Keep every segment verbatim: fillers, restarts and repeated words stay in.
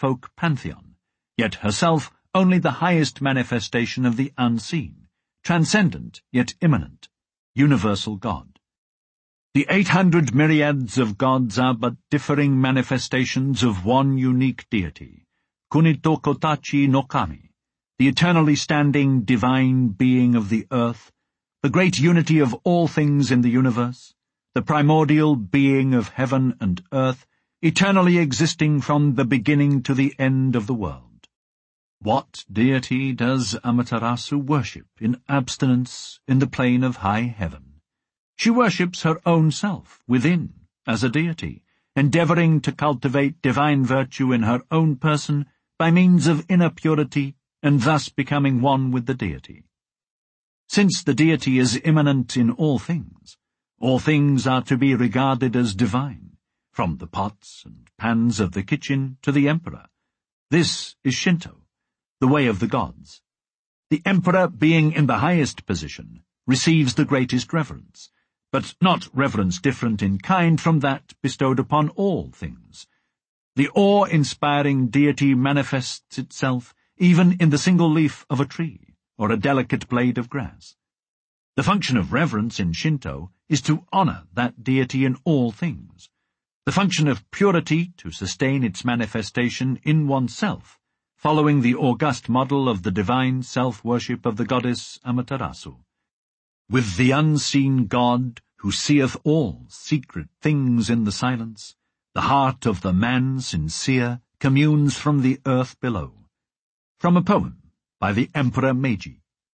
folk pantheon, yet herself only the highest manifestation of the unseen, transcendent yet immanent, universal God. The eight hundred myriads of gods are but differing manifestations of one unique deity, Kunito Kotachi no Kami, the eternally standing divine being of the earth, the great unity of all things in the universe, the primordial being of heaven and earth, eternally existing from the beginning to the end of the world. What deity does Amaterasu worship in abstinence in the plane of high heaven? She worships her own self within as a deity, endeavoring to cultivate divine virtue in her own person by means of inner purity, and thus becoming one with the deity. Since the deity is immanent in all things, all things are to be regarded as divine, from the pots and pans of the kitchen to the emperor. This is Shinto, the way of the gods. The emperor, being in the highest position, receives the greatest reverence, but not reverence different in kind from that bestowed upon all things. The awe-inspiring deity manifests itself even in the single leaf of a tree or a delicate blade of grass. The function of reverence in Shinto is to honor that deity in all things, the function of purity to sustain its manifestation in oneself, following the august model of the divine self-worship of the goddess Amaterasu. With the unseen God, who seeth all secret things in the silence, the heart of the man sincere communes from the earth below. From a poem by the Emperor Meiji.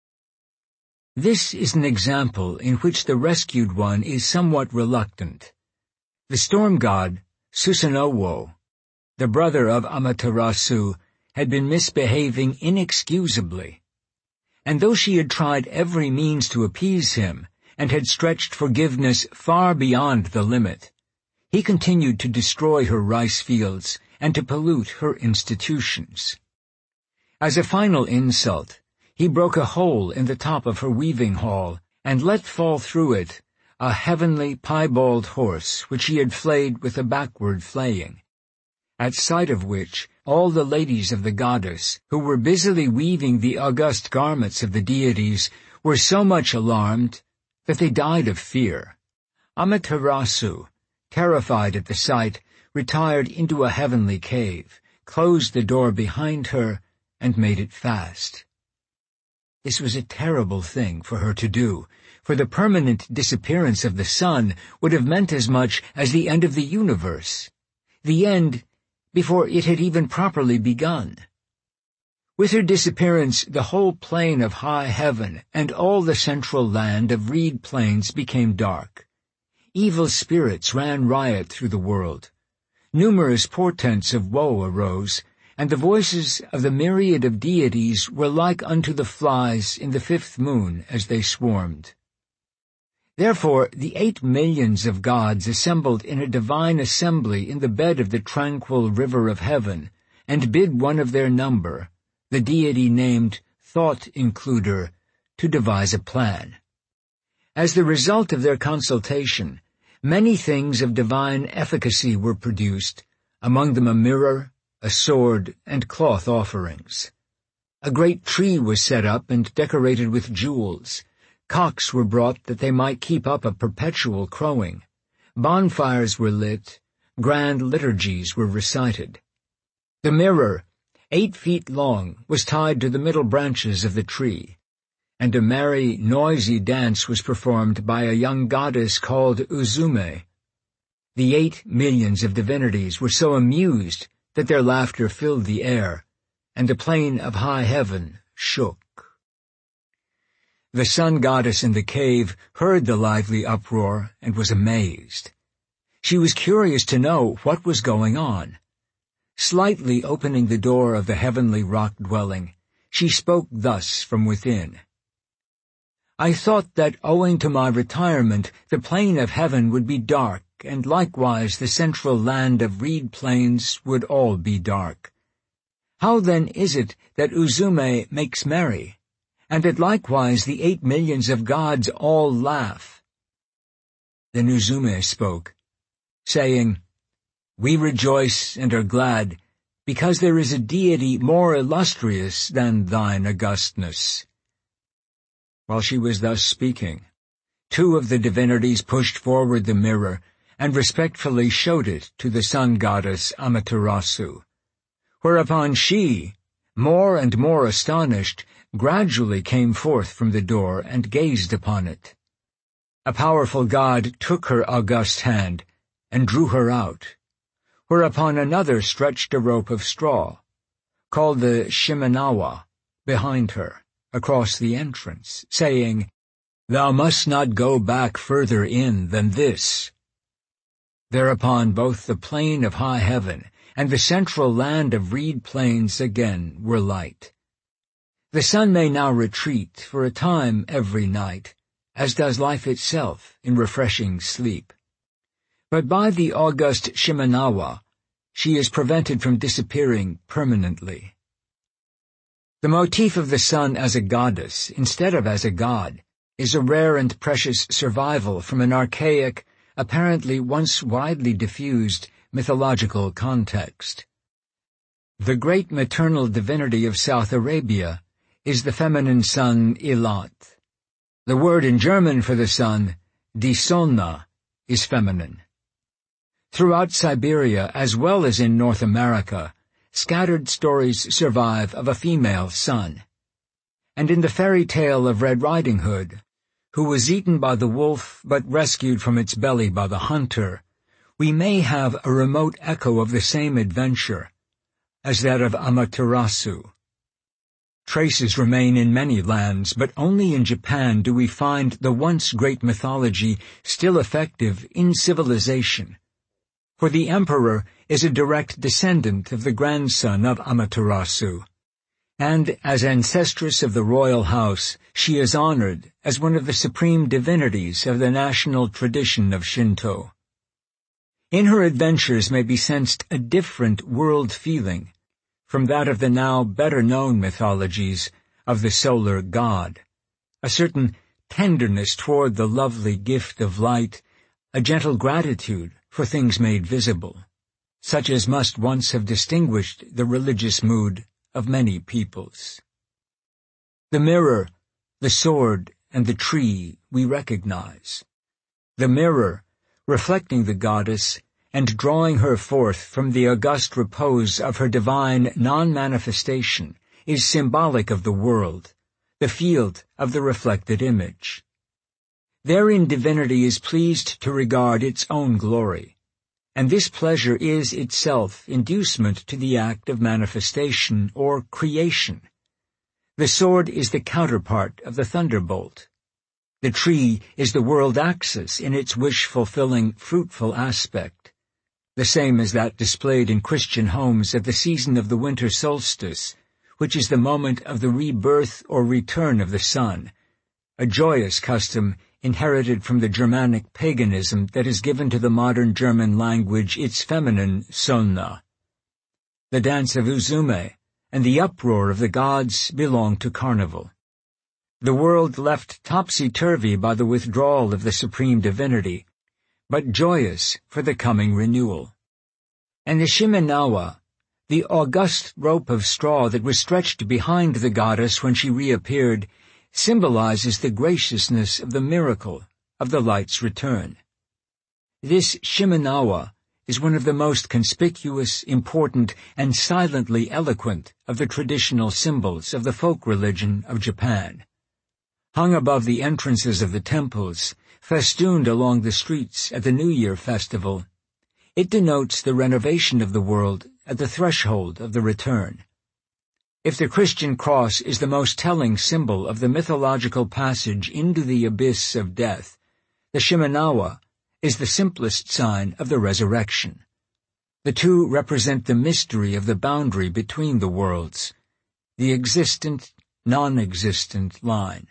This is an example in which the rescued one is somewhat reluctant. The storm god, Susanoo, the brother of Amaterasu, had been misbehaving inexcusably. And though she had tried every means to appease him, and had stretched forgiveness far beyond the limit, he continued to destroy her rice fields and to pollute her institutions. As a final insult, he broke a hole in the top of her weaving hall and let fall through it a heavenly piebald horse which he had flayed with a backward flaying, at sight of which all the ladies of the goddess, who were busily weaving the august garments of the deities, were so much alarmed that they died of fear. Amaterasu, terrified at the sight, retired into a heavenly cave, closed the door behind her, and made it fast. This was a terrible thing for her to do, for the permanent disappearance of the sun would have meant as much as the end of the universe, the end before it had even properly begun. With her disappearance, the whole plain of high heaven and all the central land of reed plains became dark. Evil spirits ran riot through the world. Numerous portents of woe arose, and the voices of the myriad of deities were like unto the flies in the fifth moon as they swarmed. Therefore the eight millions of gods assembled in a divine assembly in the bed of the tranquil river of heaven, and bid one of their number, the deity named Thought-Includer, to devise a plan. As the result of their consultation, many things of divine efficacy were produced, among them a mirror, a sword, and cloth offerings. A great tree was set up and decorated with jewels. Cocks were brought that they might keep up a perpetual crowing. Bonfires were lit. Grand liturgies were recited. The mirror, eight feet long, was tied to the middle branches of the tree, and a merry, noisy dance was performed by a young goddess called Uzume. The eight millions of divinities were so amused that their laughter filled the air, and the plain of high heaven shook. The sun goddess in the cave heard the lively uproar and was amazed. She was curious to know what was going on. Slightly opening the door of the heavenly rock dwelling, she spoke thus from within. I thought that owing to my retirement the plain of heaven would be dark, and likewise the central land of reed plains would all be dark. How then is it that Uzume makes merry, and that likewise the eight millions of gods all laugh? Then Uzume spoke, saying, We rejoice and are glad, because there is a deity more illustrious than thine augustness." While she was thus speaking, two of the divinities pushed forward the mirror and respectfully showed it to the sun goddess Amaterasu, whereupon she, more and more astonished, gradually came forth from the door and gazed upon it. A powerful god took her august hand and drew her out, whereupon another stretched a rope of straw, called the Shimenawa, behind her, across the entrance, saying, "Thou must not go back further in than this." Thereupon both the plain of high heaven and the central land of reed plains again were light. The sun may now retreat for a time every night, as does life itself in refreshing sleep. But by the august Shimenawa, she is prevented from disappearing permanently. The motif of the sun as a goddess, instead of as a god, is a rare and precious survival from an archaic, apparently once widely diffused, mythological context. The great maternal divinity of South Arabia is the feminine sun Ilat. The word in German for the sun, die Sonne, is feminine. Throughout Siberia, as well as in North America, scattered stories survive of a female sun. And in the fairy tale of Red Riding Hood, who was eaten by the wolf but rescued from its belly by the hunter, we may have a remote echo of the same adventure as that of Amaterasu. Traces remain in many lands, but only in Japan do we find the once great mythology still effective in civilization. For the emperor is a direct descendant of the grandson of Amaterasu, and as ancestress of the royal house, she is honored as one of the supreme divinities of the national tradition of Shinto. In her adventures may be sensed a different world feeling from that of the now better-known mythologies of the solar god, a certain tenderness toward the lovely gift of light, a gentle gratitude for things made visible, such as must once have distinguished the religious mood of many peoples. The mirror, the sword, and the tree we recognize. The mirror, reflecting the goddess and drawing her forth from the august repose of her divine non-manifestation, is symbolic of the world, the field of the reflected image. Therein divinity is pleased to regard its own glory, and this pleasure is itself inducement to the act of manifestation or creation. The sword is the counterpart of the thunderbolt. The tree is the world axis in its wish-fulfilling, fruitful aspect, the same as that displayed in Christian homes at the season of the winter solstice, which is the moment of the rebirth or return of the sun, a joyous custom inherited from the Germanic paganism that has given to the modern German language its feminine Sonne. The dance of Uzume and the uproar of the gods belong to carnival. The world left topsy-turvy by the withdrawal of the supreme divinity, but joyous for the coming renewal. And the Shimenawa, the august rope of straw that was stretched behind the goddess when she reappeared, symbolizes the graciousness of the miracle of the light's return. This Shimenawa is one of the most conspicuous, important, and silently eloquent of the traditional symbols of the folk religion of Japan. Hung above the entrances of the temples, festooned along the streets at the New Year festival, it denotes the renovation of the world at the threshold of the return. If the Christian cross is the most telling symbol of the mythological passage into the abyss of death, the Shimenawa is the simplest sign of the resurrection. The two represent the mystery of the boundary between the worlds, the existent, non-existent line.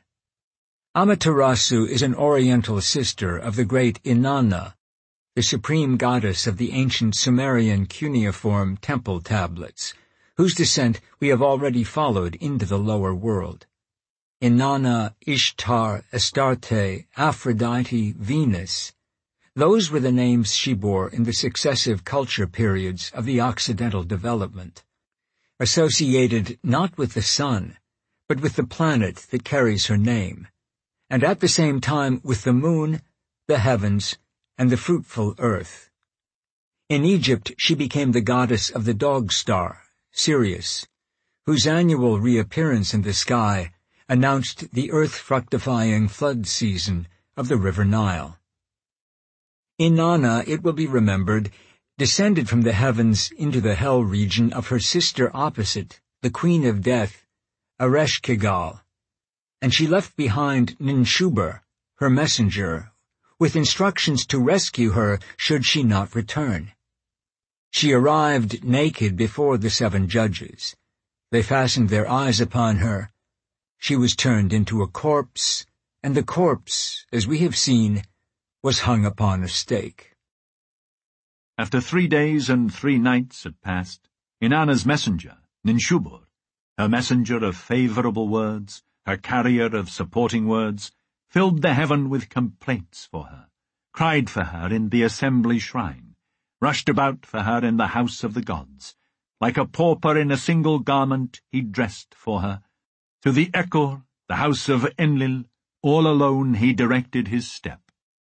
Amaterasu is an oriental sister of the great Inanna, the supreme goddess of the ancient Sumerian cuneiform temple tablets, whose descent we have already followed into the lower world. Inanna, Ishtar, Astarte, Aphrodite, Venus, Those were the names she bore in the successive culture periods of the Occidental development, associated not with the sun, but with the planet that carries her name, and at the same time with the moon, the heavens, and the fruitful earth. In Egypt she became the goddess of the dog star, Sirius, whose annual reappearance in the sky announced the earth-fructifying flood season of the River Nile. Inanna, it will be remembered, descended from the heavens into the hell region of her sister opposite, the Queen of Death, Ereshkigal, and she left behind Ninshubur, her messenger, with instructions to rescue her should she not return. She arrived naked before the seven judges. They fastened their eyes upon her. She was turned into a corpse, and the corpse, as we have seen, was hung upon a stake. After three days and three nights had passed, Inanna's messenger, Ninshubur, her messenger of favorable words, her carrier of supporting words, filled the heaven with complaints for her, cried for her in the assembly shrine, rushed about for her in the house of the gods. Like a pauper in a single garment he dressed for her. To the Ekor, the house of Enlil, all alone he directed his step.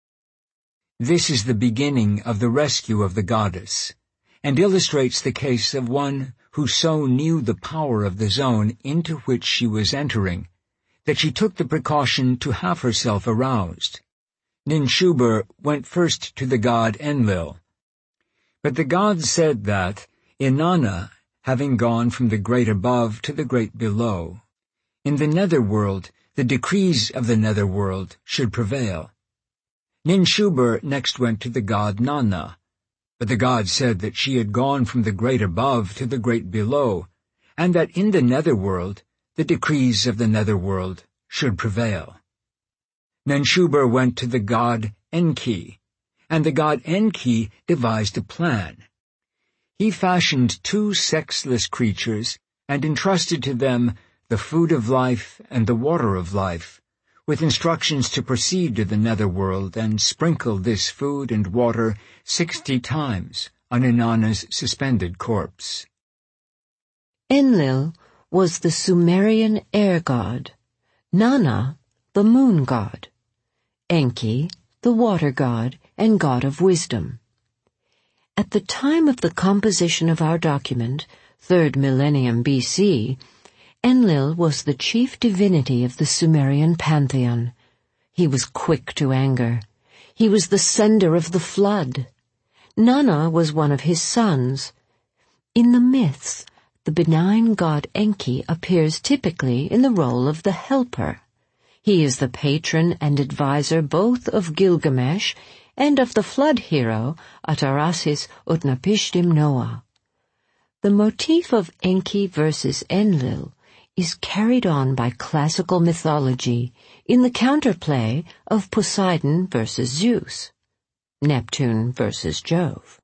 This is the beginning of the rescue of the goddess, and illustrates the case of one who so knew the power of the zone into which she was entering, that she took the precaution to have herself aroused. Ninshubur went first to the god Enlil. But the gods said that, Inanna, having gone from the great above to the great below, in the netherworld the decrees of the netherworld should prevail. Ninshubur next went to the god Nanna, but the gods said that she had gone from the great above to the great below, and that in the netherworld the decrees of the netherworld should prevail. Ninshubur went to the god Enki, and the god Enki devised a plan. He fashioned two sexless creatures and entrusted to them the food of life and the water of life, with instructions to proceed to the netherworld and sprinkle this food and water sixty times on Inanna's suspended corpse. Enlil was the Sumerian air god, Nanna the moon god, Enki the water god and god of wisdom. At the time of the composition of our document, third millennium B C, Enlil was the chief divinity of the Sumerian pantheon. He was quick to anger. He was the sender of the flood. Nanna was one of his sons. In the myths, the benign god Enki appears typically in the role of the helper. He is the patron and advisor both of Gilgamesh and of the flood hero Atarasis Utnapishtim Noah. The motif of Enki versus Enlil is carried on by classical mythology in the counterplay of Poseidon versus Zeus, Neptune versus Jove.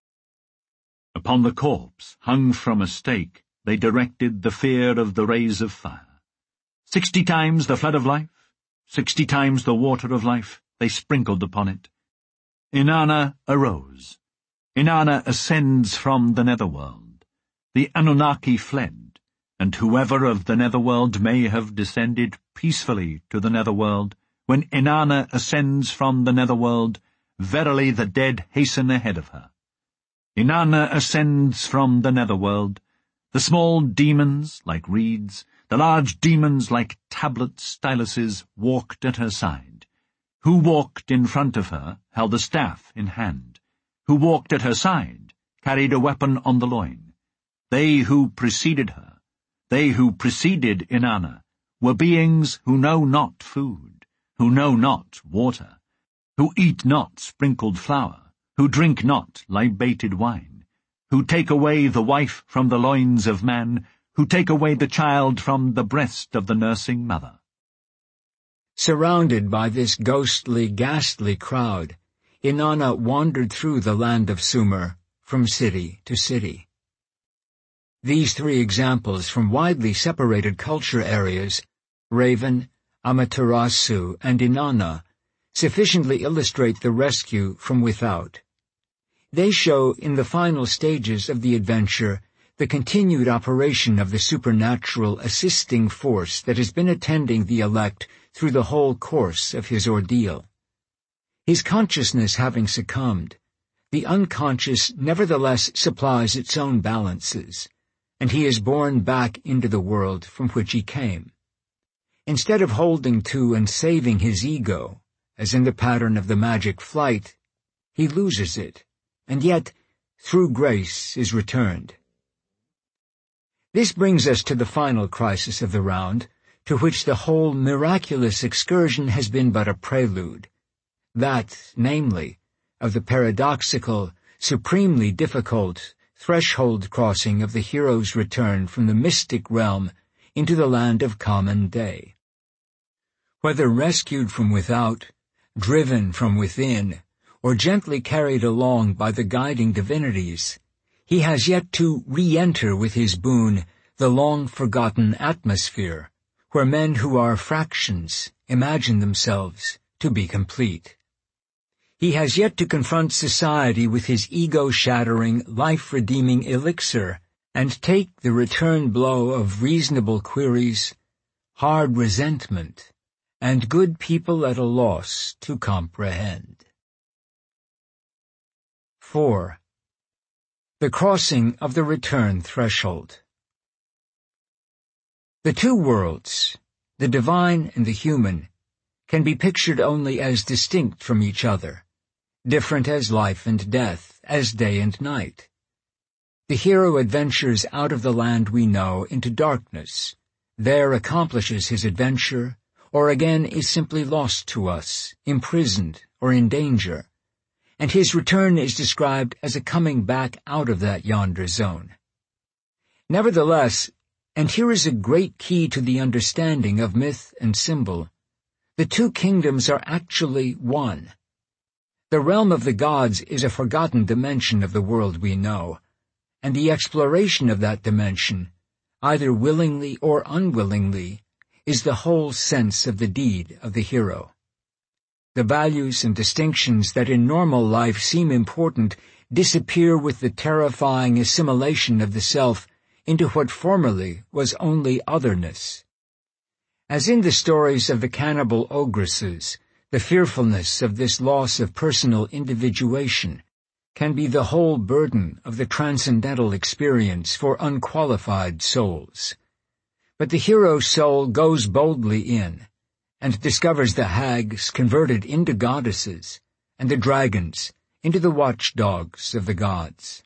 Upon the corpse, hung from a stake, they directed the fear of the rays of fire. Sixty times the flood of life, sixty times the water of life, they sprinkled upon it. Inanna arose. Inanna ascends from the netherworld. The Anunnaki fled, and whoever of the netherworld may have descended peacefully to the netherworld, when Inanna ascends from the netherworld, verily the dead hasten ahead of her. Inanna ascends from the netherworld. The small demons, like reeds, the large demons, like tablet styluses, walked at her side. Who walked in front of her held a staff in hand. Who walked at her side carried a weapon on the loin. They who preceded her, they who preceded Inanna, were beings who know not food, who know not water, who eat not sprinkled flour, who drink not libated wine, who take away the wife from the loins of man, who take away the child from the breast of the nursing mother. Surrounded by this ghostly, ghastly crowd, Inanna wandered through the land of Sumer, from city to city. These three examples from widely separated culture areas, Raven, Amaterasu, and Inanna, sufficiently illustrate the rescue from without. They show, in the final stages of the adventure, the continued operation of the supernatural assisting force that has been attending the elect through the whole course of his ordeal. His consciousness having succumbed, the unconscious nevertheless supplies its own balances, and he is borne back into the world from which he came. Instead of holding to and saving his ego, as in the pattern of the magic flight, he loses it, and yet, through grace, is returned. This brings us to the final crisis of the round, to which the whole miraculous excursion has been but a prelude, that, namely, of the paradoxical, supremely difficult threshold crossing of the hero's return from the mystic realm into the land of common day. Whether rescued from without, driven from within, or gently carried along by the guiding divinities, he has yet to re-enter with his boon the long-forgotten atmosphere, where men who are fractions imagine themselves to be complete. He has yet to confront society with his ego-shattering, life-redeeming elixir, and take the return blow of reasonable queries, hard resentment, and good people at a loss to comprehend. four. The crossing of the return threshold. The two worlds, the divine and the human, can be pictured only as distinct from each other, different as life and death, as day and night. The hero adventures out of the land we know into darkness, there accomplishes his adventure, or again is simply lost to us, imprisoned or in danger, and his return is described as a coming back out of that yonder zone. Nevertheless, and here is a great key to the understanding of myth and symbol, the two kingdoms are actually one. The realm of the gods is a forgotten dimension of the world we know, and the exploration of that dimension, either willingly or unwillingly, is the whole sense of the deed of the hero. The values and distinctions that in normal life seem important disappear with the terrifying assimilation of the self into what formerly was only otherness. As in the stories of the cannibal ogresses, the fearfulness of this loss of personal individuation can be the whole burden of the transcendental experience for unqualified souls. But the hero's soul goes boldly in, and discovers the hags converted into goddesses, and the dragons into the watchdogs of the gods.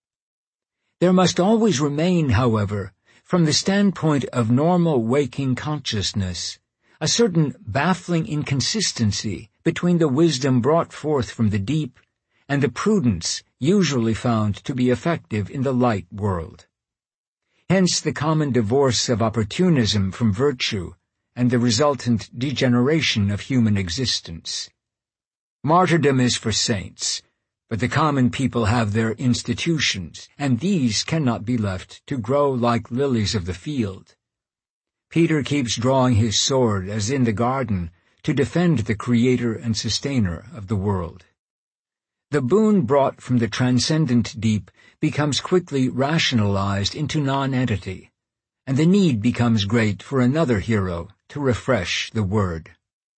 There must always remain, however, from the standpoint of normal waking consciousness, a certain baffling inconsistency between the wisdom brought forth from the deep and the prudence usually found to be effective in the light world. Hence the common divorce of opportunism from virtue and the resultant degeneration of human existence. Martyrdom is for saints, but the common people have their institutions, and these cannot be left to grow like lilies of the field. Peter keeps drawing his sword, as in the garden, to defend the Creator and Sustainer of the world. The boon brought from the transcendent deep becomes quickly rationalized into nonentity, and the need becomes great for another hero to refresh the word.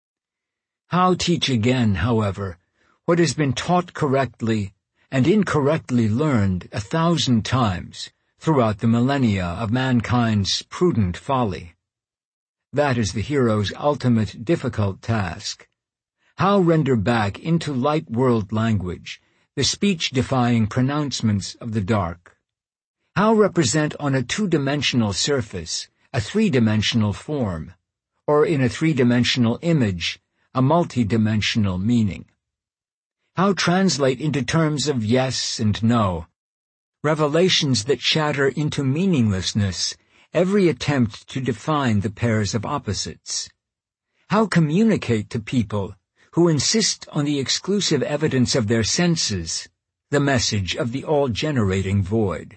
How teach again, however, what has been taught correctly and incorrectly learned a thousand times throughout the millennia of mankind's prudent folly? That is the hero's ultimate difficult task. How render back into light world language the speech-defying pronouncements of the dark? How represent on a two-dimensional surface a three-dimensional form, or in a three-dimensional image a multi-dimensional meaning? How translate into terms of yes and no, revelations that shatter into meaninglessness every attempt to define the pairs of opposites? How communicate to people who insist on the exclusive evidence of their senses the message of the all-generating void?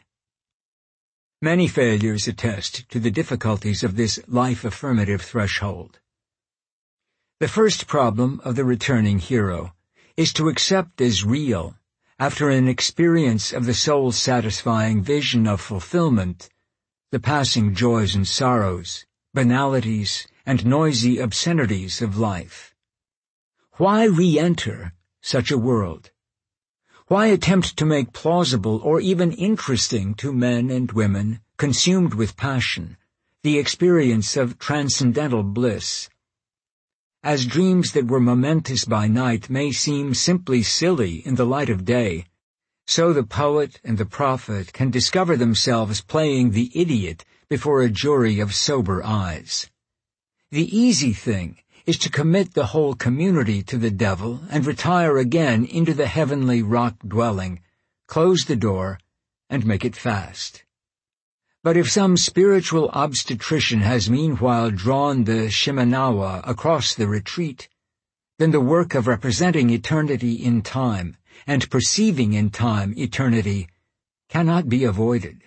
Many failures attest to the difficulties of this life-affirmative threshold. The first problem of the returning hero is to accept as real, after an experience of the soul-satisfying vision of fulfillment, the passing joys and sorrows, banalities, and noisy obscenities of life. Why re-enter such a world? Why attempt to make plausible or even interesting to men and women consumed with passion the experience of transcendental bliss? As dreams that were momentous by night may seem simply silly in the light of day, so the poet and the prophet can discover themselves playing the idiot before a jury of sober eyes. The easy thing is to commit the whole community to the devil and retire again into the heavenly rock dwelling, close the door, and make it fast. But if some spiritual obstetrician has meanwhile drawn the Shimenawa across the retreat, then the work of representing eternity in time and perceiving in time eternity cannot be avoided.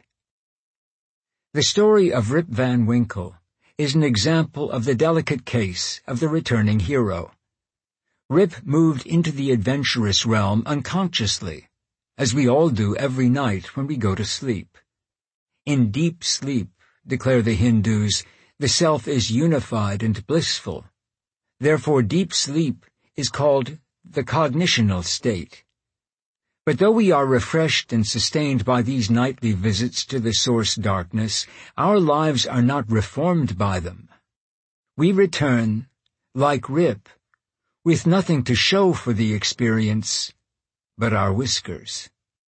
The story of Rip Van Winkle is an example of the delicate case of the returning hero. Rip moved into the adventurous realm unconsciously, as we all do every night when we go to sleep. In deep sleep, declare the Hindus, the self is unified and blissful. Therefore deep sleep is called the cognitional state. But though we are refreshed and sustained by these nightly visits to the source darkness, our lives are not reformed by them. We return, like Rip, with nothing to show for the experience but our whiskers.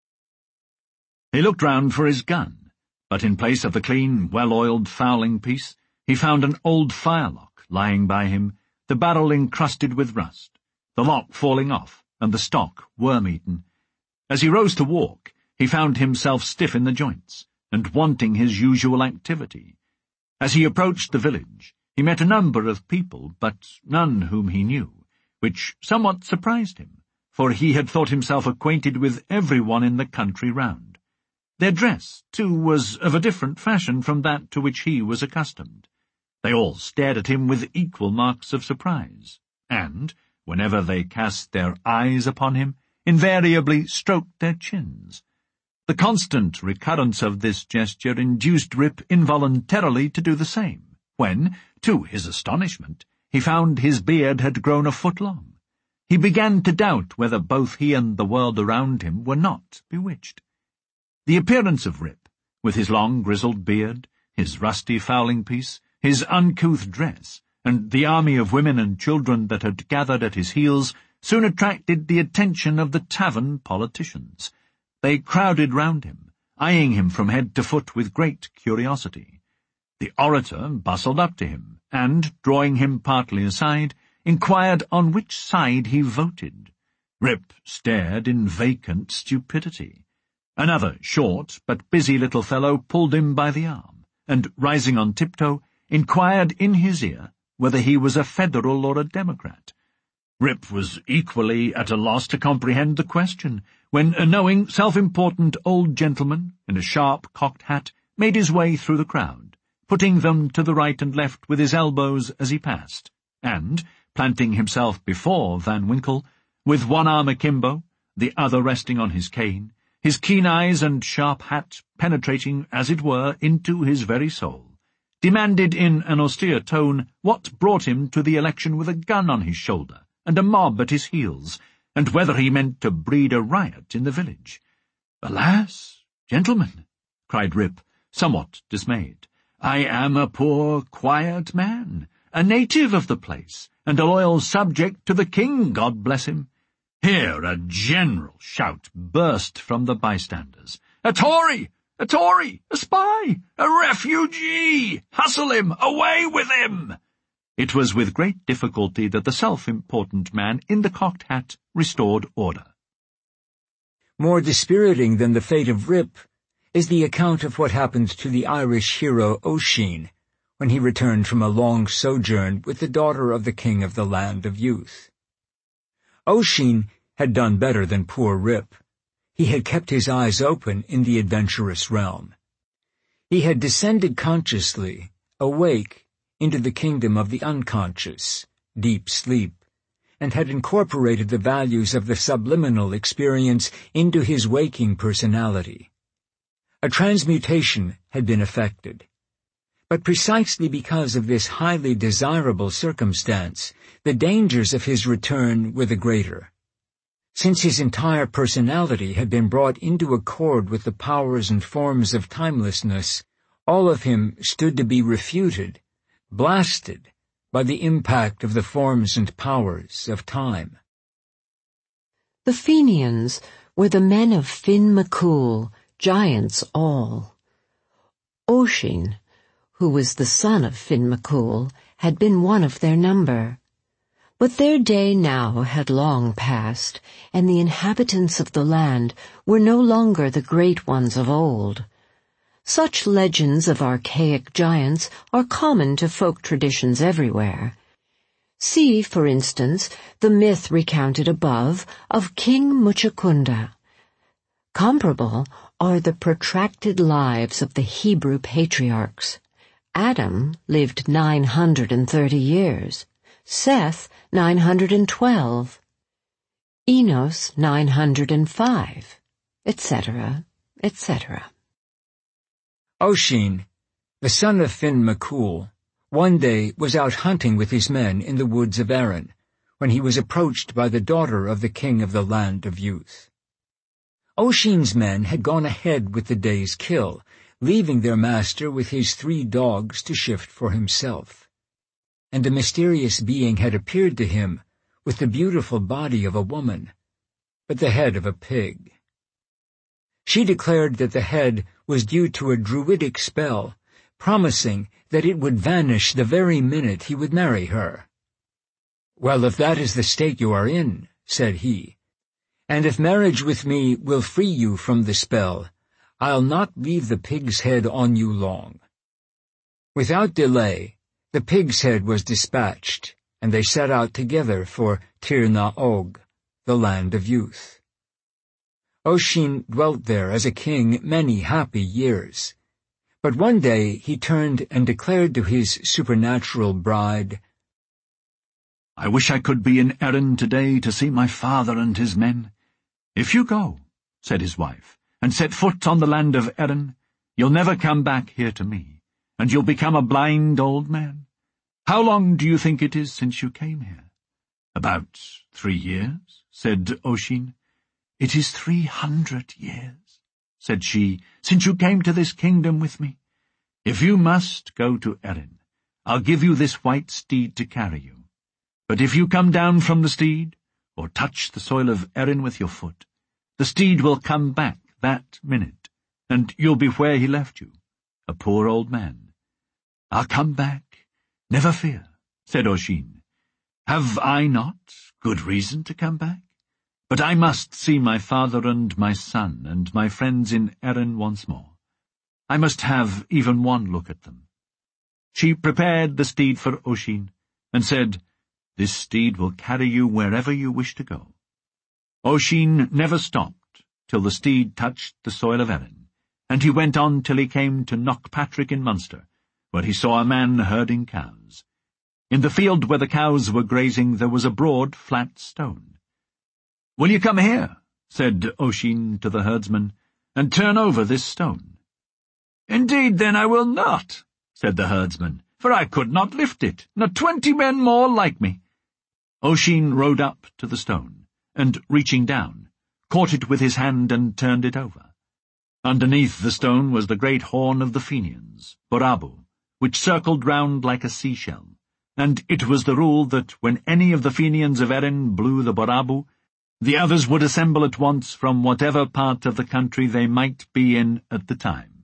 He looked round for his gun. But in place of the clean, well-oiled fowling piece, he found an old firelock lying by him, the barrel encrusted with rust, the lock falling off, and the stock worm-eaten. As he rose to walk, he found himself stiff in the joints, and wanting his usual activity. As he approached the village, he met a number of people, but none whom he knew, which somewhat surprised him, for he had thought himself acquainted with every one in the country round. Their dress, too, was of a different fashion from that to which he was accustomed. They all stared at him with equal marks of surprise, and, whenever they cast their eyes upon him, invariably stroked their chins. The constant recurrence of this gesture induced Rip involuntarily to do the same, when, to his astonishment, he found his beard had grown a foot long. He began to doubt whether both he and the world around him were not bewitched. The appearance of Rip, with his long grizzled beard, his rusty fowling-piece, his uncouth dress, and the army of women and children that had gathered at his heels, soon attracted the attention of the tavern politicians. They crowded round him, eyeing him from head to foot with great curiosity. The orator bustled up to him, and, drawing him partly aside, inquired on which side he voted. Rip stared in vacant stupidity. Another short but busy little fellow pulled him by the arm, and, rising on tiptoe, inquired in his ear whether he was a Federal or a Democrat. Rip was equally at a loss to comprehend the question, when a knowing, self-important old gentleman, in a sharp cocked hat, made his way through the crowd, putting them to the right and left with his elbows as he passed, and, planting himself before Van Winkle, with one arm akimbo, the other resting on his cane, his keen eyes and sharp hat penetrating, as it were, into his very soul, demanded in an austere tone what brought him to the election with a gun on his shoulder and a mob at his heels, and whether he meant to breed a riot in the village. "Alas, gentlemen," cried Rip, somewhat dismayed, "I am a poor, quiet man, a native of the place, and a loyal subject to the king, God bless him." Here a general shout burst from the bystanders. "A Tory! A Tory! A spy! A refugee! Hustle him! Away with him!" It was with great difficulty that the self-important man in the cocked hat restored order. More dispiriting than the fate of Rip is the account of what happened to the Irish hero Oisin when he returned from a long sojourn with the daughter of the king of the land of youth. Oisin had done better than poor Rip. He had kept his eyes open in the adventurous realm. He had descended consciously, awake, into the kingdom of the unconscious, deep sleep, and had incorporated the values of the subliminal experience into his waking personality. A transmutation had been effected. But precisely because of this highly desirable circumstance, the dangers of his return were the greater. Since his entire personality had been brought into accord with the powers and forms of timelessness, all of him stood to be refuted, blasted, by the impact of the forms and powers of time. The Fenians were the men of Finn McCool, giants all. Oisin, who was the son of Finn McCool, had been one of their number. But their day now had long passed, and the inhabitants of the land were no longer the great ones of old. Such legends of archaic giants are common to folk traditions everywhere. See, for instance, the myth recounted above of King Muchakunda. Comparable are the protracted lives of the Hebrew patriarchs. Adam lived nine hundred and thirty years, Seth nine hundred and twelve, Enos nine hundred and five, et cetera, et cetera. Oisin, the son of Finn McCool, one day was out hunting with his men in the woods of Erin, when he was approached by the daughter of the king of the land of youth. Oisin's men had gone ahead with the day's kill, leaving their master with his three dogs to shift for himself. And a mysterious being had appeared to him with the beautiful body of a woman, but the head of a pig. She declared that the head was due to a druidic spell, promising that it would vanish the very minute he would marry her. "Well, if that is the state you are in," said he, "and if marriage with me will free you from the spell, I'll not leave the pig's head on you long." Without delay, the pig's head was dispatched, and they set out together for Tir na Og, the land of youth. Oisin dwelt there as a king many happy years. But one day he turned and declared to his supernatural bride, "I wish I could be in Erin today to see my father and his men. If you go," said his wife, "and set foot on the land of Erin, you'll never come back here to me, and you'll become a blind old man. How long do you think it is since you came here?" "About three years," said Oisin. "It is three hundred years," said she, "since you came to this kingdom with me. If you must go to Erin, I'll give you this white steed to carry you. But if you come down from the steed, or touch the soil of Erin with your foot, the steed will come back that minute, and you'll be where he left you, a poor old man." "I'll come back, never fear," said Oisin. "Have I not good reason to come back? But I must see my father and my son and my friends in Erin once more. I must have even one look at them." She prepared the steed for Oisin, and said, "This steed will carry you wherever you wish to go." Oisin never stopped till the steed touched the soil of Erin, and he went on till he came to Knockpatrick in Munster, where he saw a man herding cows. In the field where the cows were grazing there was a broad, flat stone. "Will you come here," said Oisin to the herdsman, "and turn over this stone?" "Indeed, then, I will not," said the herdsman, "for I could not lift it, nor twenty men more like me." Oisin rode up to the stone, and, reaching down, caught it with his hand and turned it over. Underneath the stone was the great horn of the Fenians, Borabu, which circled round like a seashell, and it was the rule that when any of the Fenians of Erin blew the Borabu, the others would assemble at once from whatever part of the country they might be in at the time.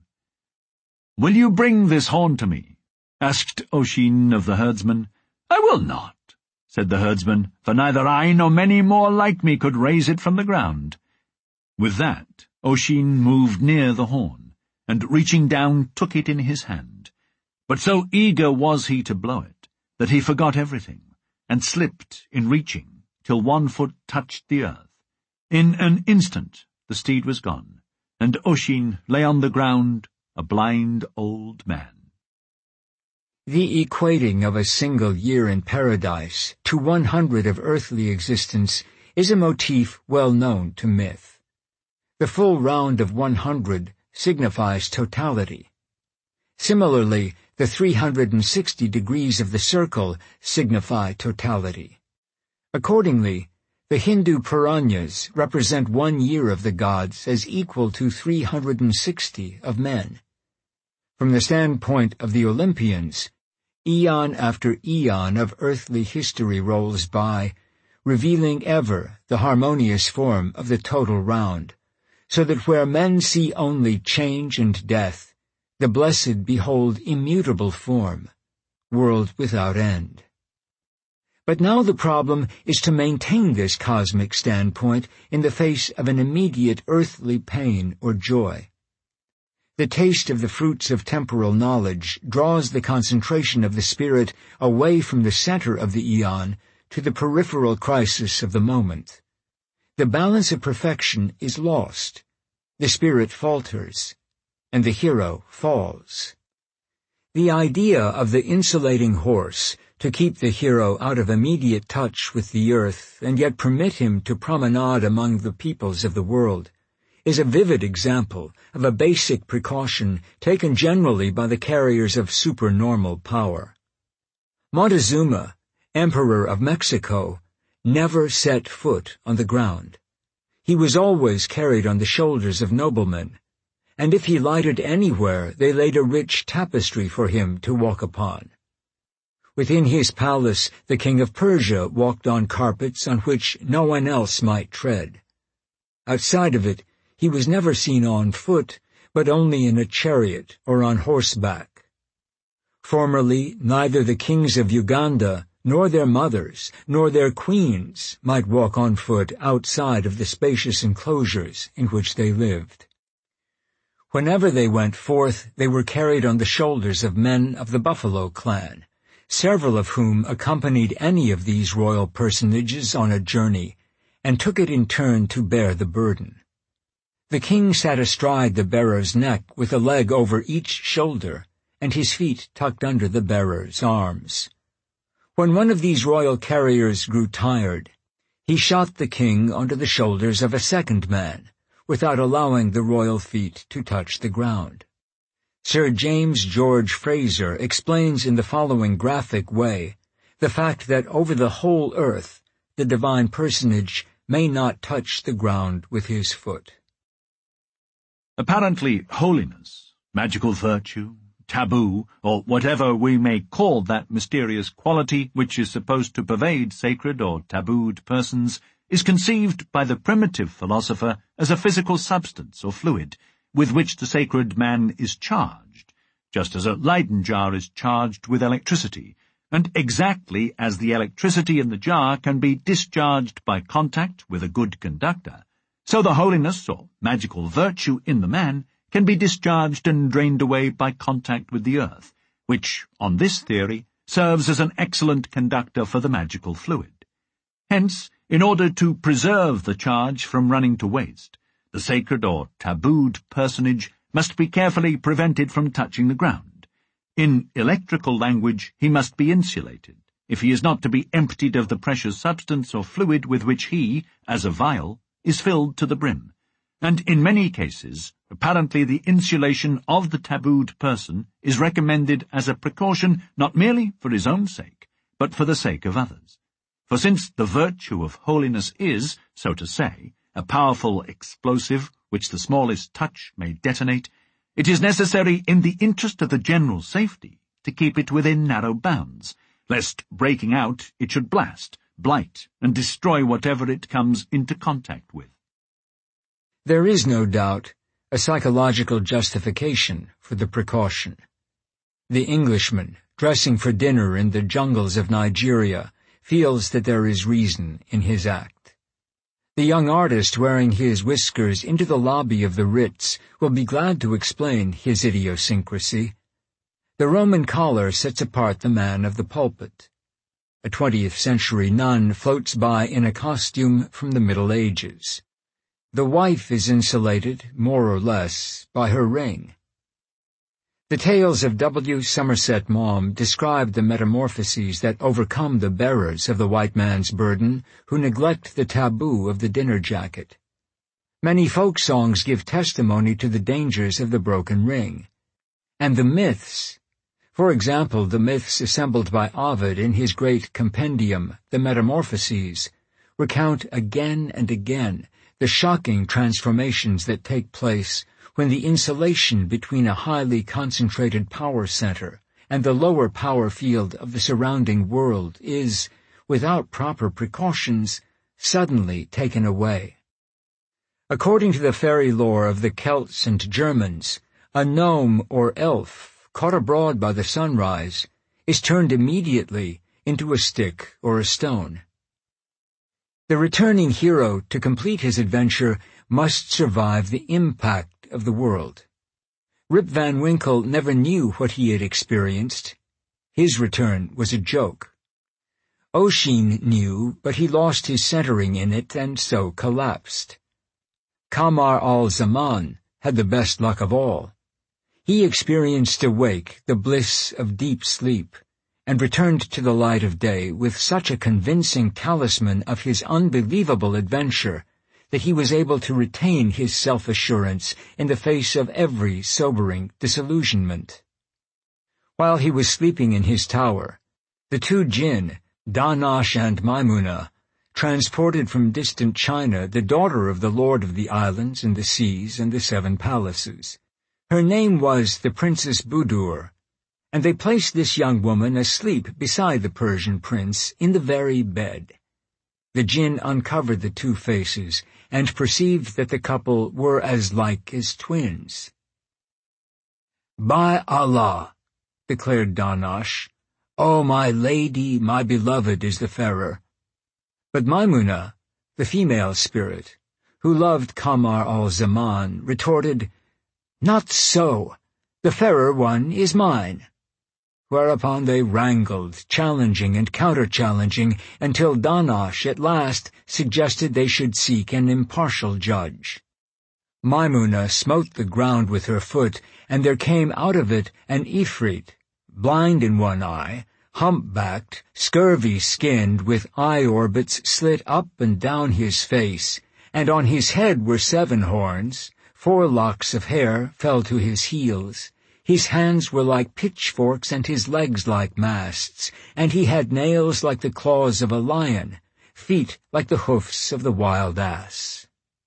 "Will you bring this horn to me?" asked Oisin of the herdsman. "I will not," said the herdsman, "for neither I nor many more like me could raise it from the ground." With that, Oisin moved near the horn, and reaching down took it in his hand. But so eager was he to blow it, that he forgot everything, and slipped in reaching, till one foot touched the earth. In an instant the steed was gone, and Oisin lay on the ground, a blind old man. The equating of a single year in paradise to one hundred of earthly existence is a motif well known to myth. The full round of one hundred signifies totality. Similarly, the three hundred sixty degrees of the circle signify totality. Accordingly, the Hindu Puranas represent one year of the gods as equal to three hundred sixty of men. From the standpoint of the Olympians, eon after eon of earthly history rolls by, revealing ever the harmonious form of the total round, so that where men see only change and death, the blessed behold immutable form, world without end. But now the problem is to maintain this cosmic standpoint in the face of an immediate earthly pain or joy. The taste of the fruits of temporal knowledge draws the concentration of the spirit away from the center of the eon to the peripheral crisis of the moment. The balance of perfection is lost, the spirit falters, and the hero falls. The idea of the insulating horse to keep the hero out of immediate touch with the earth and yet permit him to promenade among the peoples of the world is a vivid example of a basic precaution taken generally by the carriers of supernormal power. Montezuma, Emperor of Mexico, never set foot on the ground. He was always carried on the shoulders of noblemen, and if he lighted anywhere, they laid a rich tapestry for him to walk upon. Within his palace, the king of Persia walked on carpets on which no one else might tread. Outside of it, he was never seen on foot, but only in a chariot or on horseback. Formerly, neither the kings of Uganda, nor their mothers, nor their queens might walk on foot outside of the spacious enclosures in which they lived. Whenever they went forth, they were carried on the shoulders of men of the Buffalo clan, several of whom accompanied any of these royal personages on a journey, and took it in turn to bear the burden. The king sat astride the bearer's neck with a leg over each shoulder, and his feet tucked under the bearer's arms. When one of these royal carriers grew tired, he shot the king onto the shoulders of a second man, without allowing the royal feet to touch the ground. Sir James George Fraser explains in the following graphic way the fact that over the whole earth the divine personage may not touch the ground with his foot. Apparently, holiness, magical virtue, taboo, or whatever we may call that mysterious quality which is supposed to pervade sacred or tabooed persons, is conceived by the primitive philosopher as a physical substance or fluid with which the sacred man is charged, just as a Leyden jar is charged with electricity, and exactly as the electricity in the jar can be discharged by contact with a good conductor, so the holiness or magical virtue in the man can be discharged and drained away by contact with the earth, which, on this theory, serves as an excellent conductor for the magical fluid. Hence, in order to preserve the charge from running to waste, the sacred or tabooed personage must be carefully prevented from touching the ground. In electrical language, he must be insulated, if he is not to be emptied of the precious substance or fluid with which he, as a vial, is filled to the brim, and in many cases, apparently the insulation of the tabooed person is recommended as a precaution not merely for his own sake, but for the sake of others. For since the virtue of holiness is, so to say, a powerful explosive which the smallest touch may detonate, it is necessary in the interest of the general safety to keep it within narrow bounds, lest breaking out it should blast, blight, and destroy whatever it comes into contact with. There is no doubt a psychological justification for the precaution. The Englishman, dressing for dinner in the jungles of Nigeria, feels that there is reason in his act. The young artist wearing his whiskers into the lobby of the Ritz will be glad to explain his idiosyncrasy. The Roman collar sets apart the man of the pulpit. A twentieth century nun floats by in a costume from the Middle Ages. The wife is insulated, more or less, by her ring. The tales of W. Somerset Maugham describe the metamorphoses that overcome the bearers of the white man's burden who neglect the taboo of the dinner jacket. Many folk songs give testimony to the dangers of the broken ring. And the myths, for example, the myths assembled by Ovid in his great compendium, The Metamorphoses, recount again and again the shocking transformations that take place when the insulation between a highly concentrated power center and the lower power field of the surrounding world is, without proper precautions, suddenly taken away. According to the fairy lore of the Celts and Germans, a gnome or elf, caught abroad by the sunrise, is turned immediately into a stick or a stone. The returning hero, to complete his adventure, must survive the impact of the world. Rip Van Winkle never knew what he had experienced. His return was a joke. Oisin knew, but he lost his centering in it and so collapsed. Kamar al-Zaman had the best luck of all. He experienced awake the bliss of deep sleep and returned to the light of day with such a convincing talisman of his unbelievable adventure that he was able to retain his self-assurance in the face of every sobering disillusionment. While he was sleeping in his tower, the two jinn, Dahnash and Maimuna, transported from distant China the daughter of the lord of the islands and the seas and the seven palaces. Her name was the Princess Budur, and they placed this young woman asleep beside the Persian prince in the very bed. The jinn uncovered the two faces and perceived that the couple were as like as twins. "By Allah," declared Dahnash, "O my lady, my beloved is the fairer." But Maimuna, the female spirit, who loved Kamar al-Zaman, retorted, "Not so. The fairer one is mine." Whereupon they wrangled, challenging and counter-challenging, until Dahnash at last suggested they should seek an impartial judge. Maimuna smote the ground with her foot, and there came out of it an Ifrit, blind in one eye, hump-backed, scurvy-skinned, with eye-orbits slit up and down his face, and on his head were seven horns, four locks of hair fell to his heels. His hands were like pitchforks and his legs like masts, and he had nails like the claws of a lion, feet like the hoofs of the wild ass.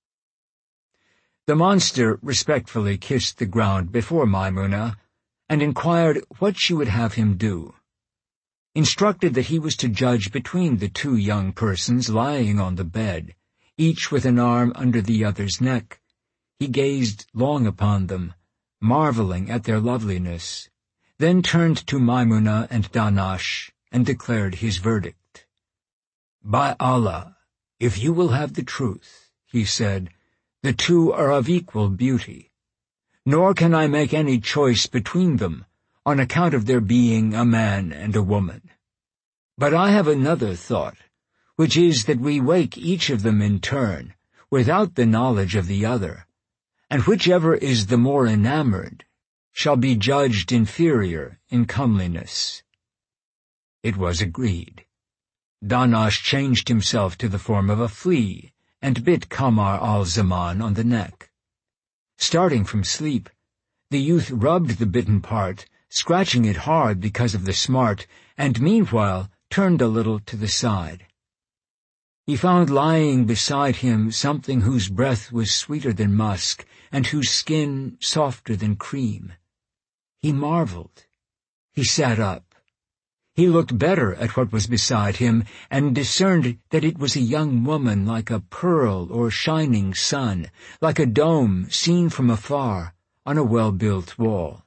The monster respectfully kissed the ground before Maimuna, and inquired what she would have him do. Instructed that he was to judge between the two young persons lying on the bed, each with an arm under the other's neck, he gazed long upon them, marveling at their loveliness, then turned to Maimuna and Dahnash and declared his verdict. "By Allah, if you will have the truth," he said, "the two are of equal beauty, nor can I make any choice between them on account of their being a man and a woman. But I have another thought, which is that we wake each of them in turn, without the knowledge of the other, and whichever is the more enamored shall be judged inferior in comeliness." It was agreed. Dahnash changed himself to the form of a flea and bit Kamar al-Zaman on the neck. Starting from sleep, the youth rubbed the bitten part, scratching it hard because of the smart, and meanwhile turned a little to the side. He found lying beside him something whose breath was sweeter than musk, and whose skin softer than cream. He marveled. He sat up. He looked better at what was beside him, and discerned that it was a young woman like a pearl or shining sun, like a dome seen from afar on a well-built wall.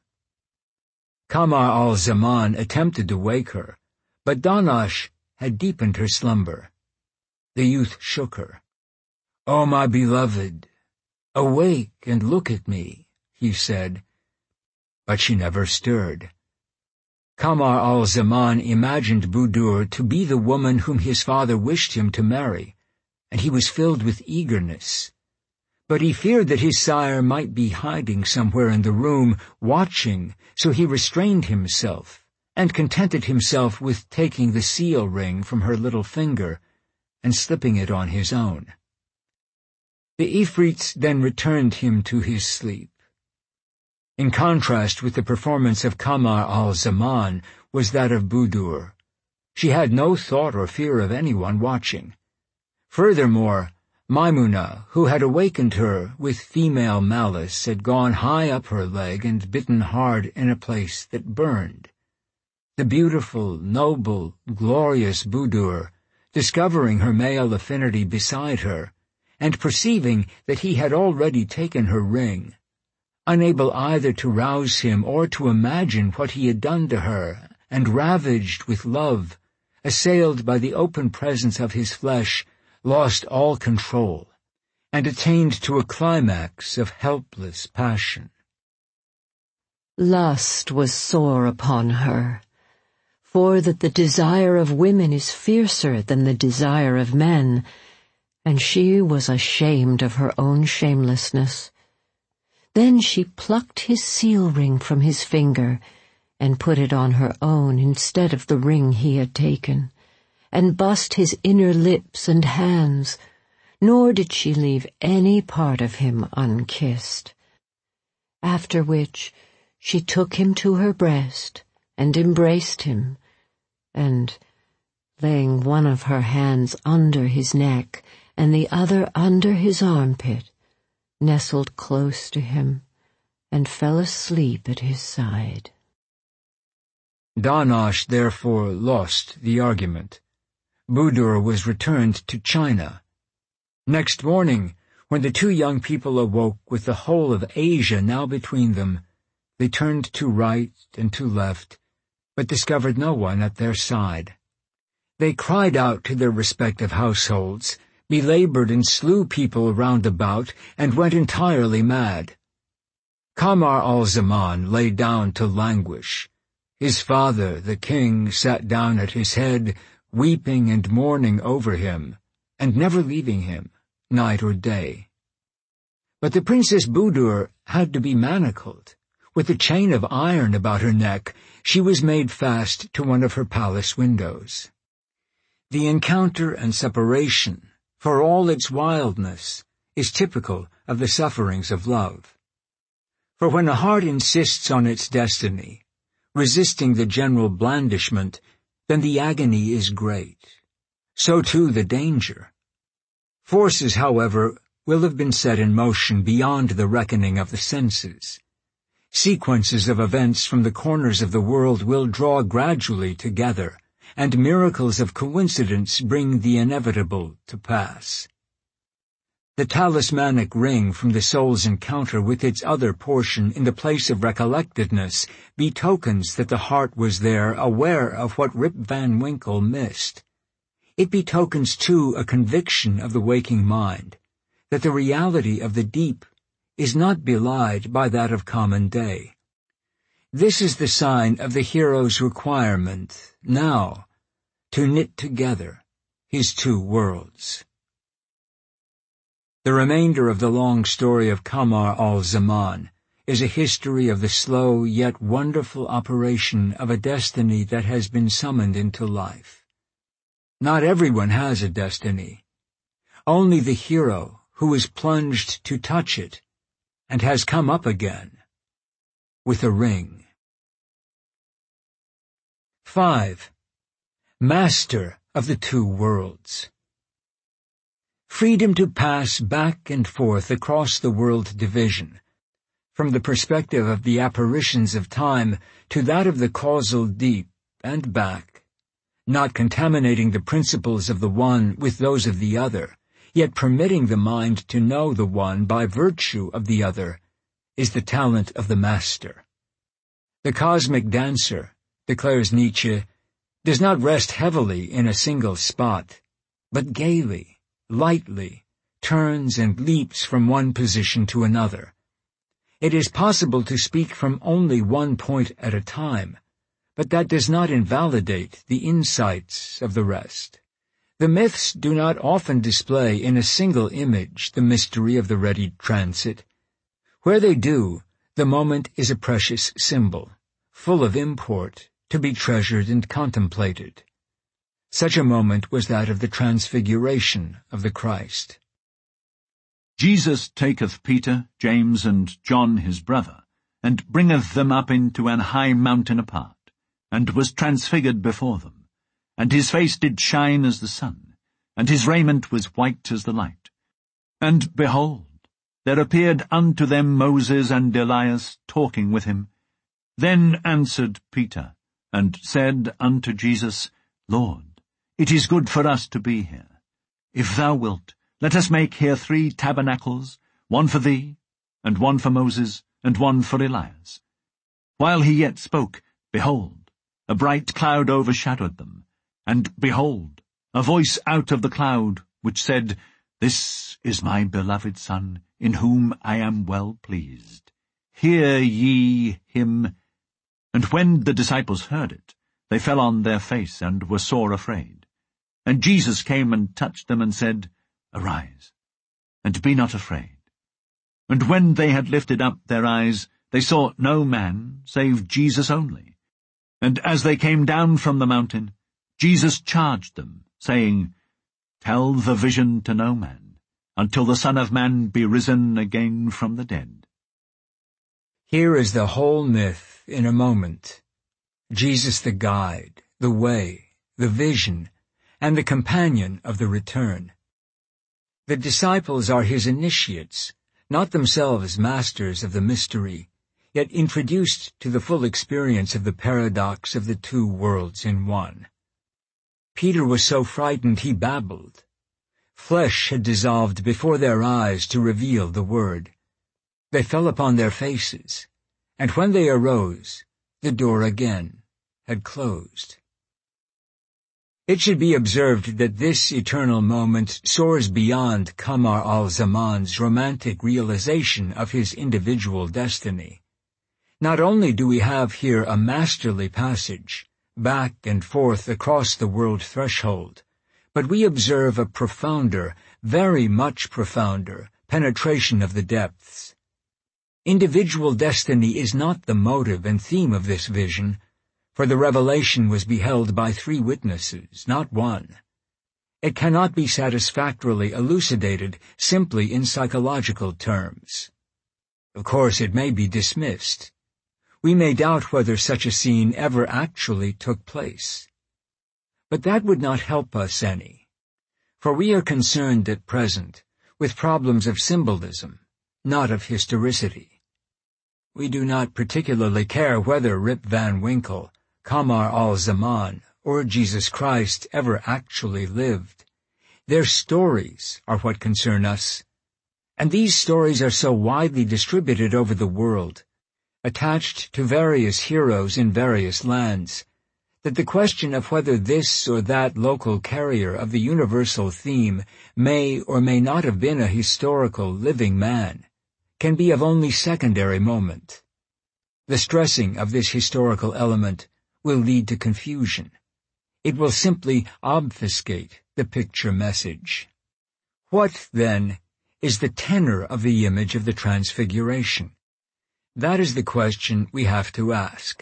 Kamar al-Zaman attempted to wake her, but Dahnash had deepened her slumber. The youth shook her. "O my beloved, awake and look at me," he said. But she never stirred. Kamar al-Zaman imagined Budur to be the woman whom his father wished him to marry, and he was filled with eagerness. But he feared that his sire might be hiding somewhere in the room, watching, so he restrained himself, and contented himself with taking the seal ring from her little finger and slipping it on his own. The Ifrits then returned him to his sleep. In contrast with the performance of Kamar al-Zaman was that of Budur. She had no thought or fear of anyone watching. Furthermore, Maimuna, who had awakened her with female malice, had gone high up her leg and bitten hard in a place that burned. The beautiful, noble, glorious Budur, discovering her male affinity beside her, and perceiving that he had already taken her ring, unable either to rouse him or to imagine what he had done to her, and ravaged with love, assailed by the open presence of his flesh, lost all control, and attained to a climax of helpless passion. Lust was sore upon her, for that the desire of women is fiercer than the desire of men, and she was ashamed of her own shamelessness. Then she plucked his seal ring from his finger, and put it on her own instead of the ring he had taken, and bussed his inner lips and hands, nor did she leave any part of him unkissed. After which she took him to her breast, and embraced him, and, laying one of her hands under his neck and the other under his armpit, nestled close to him, and fell asleep at his side. Dahnash therefore lost the argument. Budur was returned to China. Next morning, when the two young people awoke with the whole of Asia now between them, they turned to right and to left, but discovered no one at their side. They cried out to their respective households, belabored and slew people round about, and went entirely mad. Kamar al-Zaman lay down to languish. His father, the king, sat down at his head, weeping and mourning over him, and never leaving him, night or day. But the Princess Budur had to be manacled. With a chain of iron about her neck, she was made fast to one of her palace windows. The encounter and separation, for all its wildness, is typical of the sufferings of love. For when a heart insists on its destiny, resisting the general blandishment, then the agony is great. So too the danger. Forces, however, will have been set in motion beyond the reckoning of the senses. Sequences of events from the corners of the world will draw gradually together, and miracles of coincidence bring the inevitable to pass. The talismanic ring from the soul's encounter with its other portion in the place of recollectedness betokens that the heart was there, aware of what Rip Van Winkle missed. It betokens, too, a conviction of the waking mind, that the reality of the deep is not belied by that of common day. This is the sign of the hero's requirement, now, to knit together his two worlds. The remainder of the long story of Kamar al-Zaman is a history of the slow yet wonderful operation of a destiny that has been summoned into life. Not everyone has a destiny. Only the hero who is plunged to touch it and has come up again with a ring. Five. Master of the Two Worlds. Freedom to pass back and forth across the world division, from the perspective of the apparitions of time to that of the causal deep, and back, not contaminating the principles of the one with those of the other, yet permitting the mind to know the one by virtue of the other, is the talent of the master. The cosmic dancer, declares Nietzsche, does not rest heavily in a single spot, but gaily, lightly, turns and leaps from one position to another. It is possible to speak from only one point at a time, but that does not invalidate the insights of the rest. The myths do not often display in a single image the mystery of the ready transit. Where they do, the moment is a precious symbol, full of import, to be treasured and contemplated. Such a moment was that of the transfiguration of the Christ. Jesus taketh Peter, James, and John his brother, and bringeth them up into an high mountain apart, and was transfigured before them. And his face did shine as the sun, and his raiment was white as the light. And behold, there appeared unto them Moses and Elias talking with him. Then answered Peter, and said unto Jesus, Lord, it is good for us to be here. If thou wilt, let us make here three tabernacles, one for thee, and one for Moses, and one for Elias. While he yet spoke, behold, a bright cloud overshadowed them, and behold, a voice out of the cloud, which said, This is my beloved Son, in whom I am well pleased. Hear ye him. And when the disciples heard it, they fell on their face, and were sore afraid. And Jesus came and touched them, and said, Arise, and be not afraid. And when they had lifted up their eyes, they saw no man, save Jesus only. And as they came down from the mountain, Jesus charged them, saying, Tell the vision to no man, until the Son of Man be risen again from the dead. Here is the whole myth in a moment. Jesus the guide, the way, the vision, and the companion of the return. The disciples are his initiates, not themselves masters of the mystery, yet introduced to the full experience of the paradox of the two worlds in one. Peter was so frightened he babbled. Flesh had dissolved before their eyes to reveal the word. They fell upon their faces, and when they arose, the door again had closed. It should be observed that this eternal moment soars beyond Qamar al-Zaman's romantic realization of his individual destiny. Not only do we have here a masterly passage, back and forth across the world threshold, but we observe a profounder, very much profounder, penetration of the depths. Individual destiny is not the motive and theme of this vision, for the revelation was beheld by three witnesses, not one. It cannot be satisfactorily elucidated simply in psychological terms. Of course, it may be dismissed. We may doubt whether such a scene ever actually took place. But that would not help us any, for we are concerned at present with problems of symbolism, not of historicity. We do not particularly care whether Rip Van Winkle, Qamar al-Zaman, or Jesus Christ ever actually lived. Their stories are what concern us, and these stories are so widely distributed over the world, attached to various heroes in various lands, that the question of whether this or that local carrier of the universal theme may or may not have been a historical living man can be of only secondary moment. The stressing of this historical element will lead to confusion. It will simply obfuscate the picture message. What, then, is the tenor of the image of the Transfiguration? That is the question we have to ask.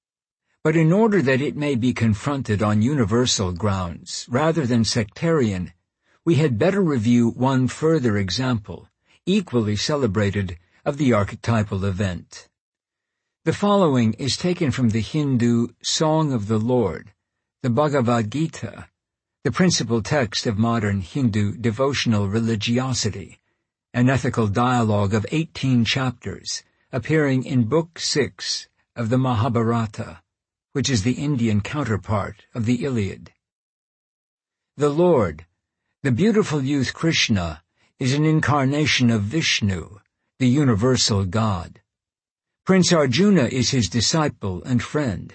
But in order that it may be confronted on universal grounds, rather than sectarian, we had better review one further example, equally celebrated, of the archetypal event. The following is taken from the Hindu Song of the Lord, the Bhagavad Gita, the principal text of modern Hindu devotional religiosity, an ethical dialogue of eighteen chapters, appearing in Book Six of the Mahabharata, which is the Indian counterpart of the Iliad. The Lord, the beautiful youth Krishna, is an incarnation of Vishnu, the universal God. Prince Arjuna is his disciple and friend.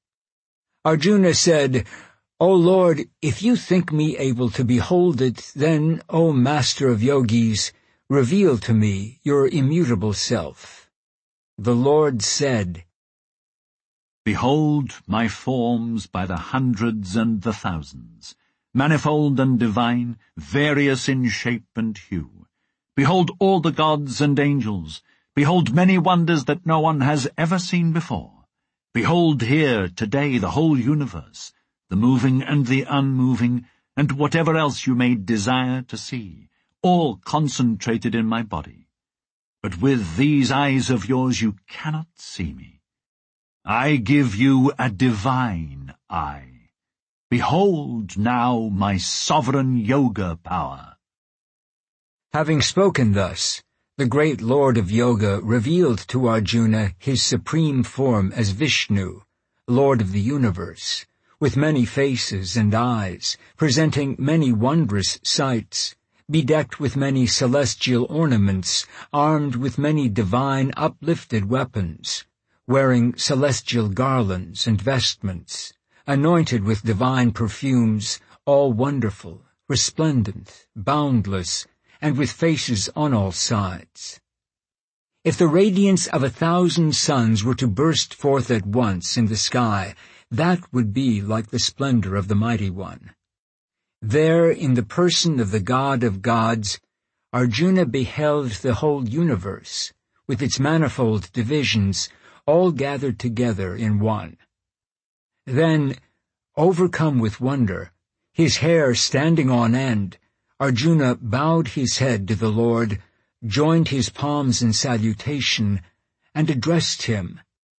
Arjuna said, O Lord, if you think me able to behold it, then, O Master of Yogis, reveal to me your immutable self. The Lord said, Behold my forms by the hundreds and the thousands. manifold and divine, various in shape and hue. Behold all the gods and angels. Behold many wonders that no one has ever seen before. Behold here today the whole universe, the moving and the unmoving, and whatever else you may desire to see, all concentrated in my body. But with these eyes of yours you cannot see me. I give you a divine eye. Behold now my sovereign yoga power. Having spoken thus, the great Lord of Yoga revealed to Arjuna his supreme form as Vishnu, Lord of the universe, with many faces and eyes, presenting many wondrous sights, bedecked with many celestial ornaments, armed with many divine uplifted weapons, wearing celestial garlands and vestments, anointed with divine perfumes, all wonderful, resplendent, boundless, and with faces on all sides. If the radiance of a thousand suns were to burst forth at once in the sky, that would be like the splendor of the Mighty One. There, in the person of the God of gods, Arjuna beheld the whole universe, with its manifold divisions, all gathered together in one. Then, overcome with wonder, his hair standing on end, Arjuna bowed his head to the Lord, joined his palms in salutation, and addressed him.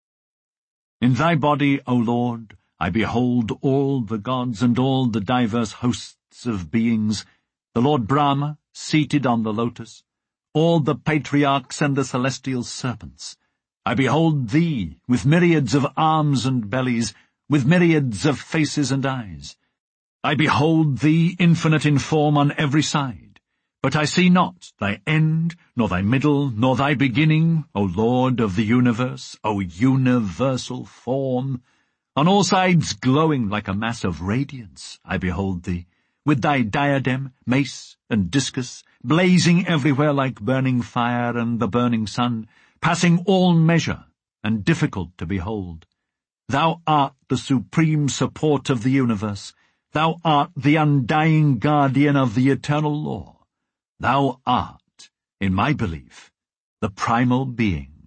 In thy body, O Lord, I behold all the gods and all the diverse hosts of beings, the Lord Brahma, seated on the lotus, all the patriarchs and the celestial serpents. I behold thee, with myriads of arms and bellies, with myriads of faces and eyes. I behold thee infinite in form on every side, but I see not thy end, nor thy middle, nor thy beginning, O Lord of the universe, O universal form. On all sides glowing like a mass of radiance, I behold thee, with thy diadem, mace, and discus, blazing everywhere like burning fire and the burning sun, passing all measure, and difficult to behold. Thou art the supreme support of the universe. Thou art the undying guardian of the eternal law. Thou art, in my belief, the primal being.